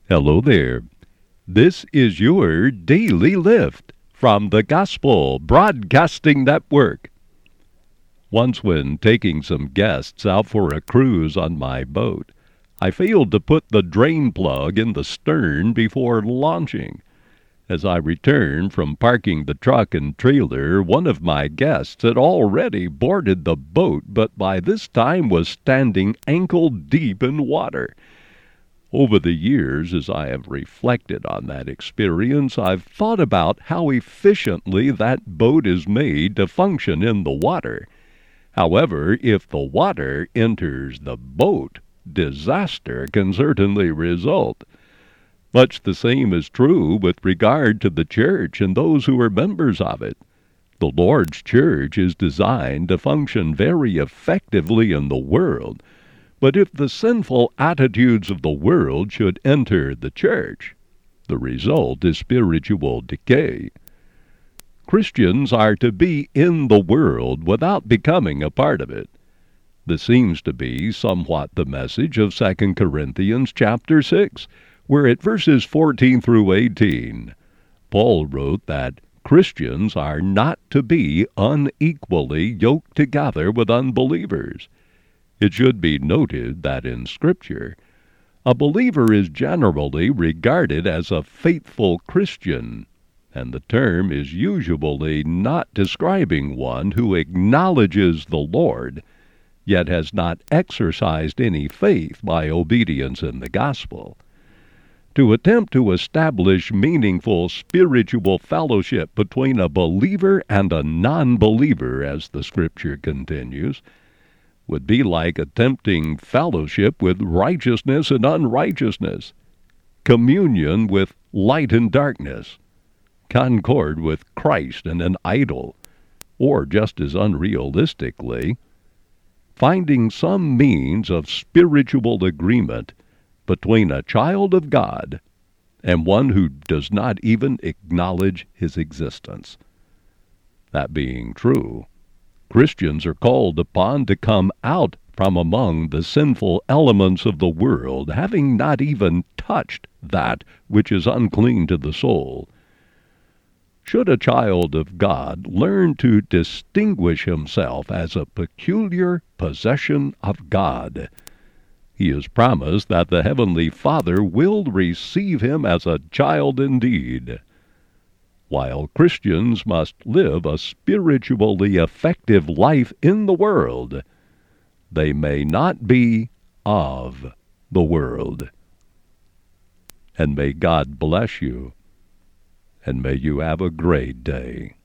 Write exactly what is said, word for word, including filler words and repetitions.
Hello there. This is your Daily Lift from the Gospel Broadcasting Network. Once when taking some guests out for a cruise on my boat, I failed to put the drain plug in the stern before launching. As I returned from parking the truck and trailer, one of my guests had already boarded the boat, but by this time was standing ankle deep in water. Over the years, as I have reflected on that experience, I've thought about how efficiently that boat is made to function in the water. However, if the water enters the boat, disaster can certainly result. Much the same is true with regard to the church and those who are members of it. The Lord's church is designed to function very effectively in the world. But if the sinful attitudes of the world should enter the church, the result is spiritual decay. Christians are to be in the world without becoming a part of it. This seems to be somewhat the message of Second Corinthians chapter six, where at verses fourteen through eighteen, Paul wrote that Christians are not to be unequally yoked together with unbelievers. It should be noted that in Scripture, a believer is generally regarded as a faithful Christian, and the term is usually not describing one who acknowledges the Lord, yet has not exercised any faith by obedience in the gospel. To attempt to establish meaningful spiritual fellowship between a believer and a non-believer, as the Scripture continues, would be like attempting fellowship with righteousness and unrighteousness, communion with light and darkness, concord with Christ and an idol, or just as unrealistically, finding some means of spiritual agreement between a child of God and one who does not even acknowledge his existence. That being true, Christians are called upon to come out from among the sinful elements of the world, having not even touched that which is unclean to the soul. Should a child of God learn to distinguish himself as a peculiar possession of God, he is promised that the Heavenly Father will receive him as a child indeed. While Christians must live a spiritually effective life in the world, they may not be of the world. And may God bless you, and may you have a great day.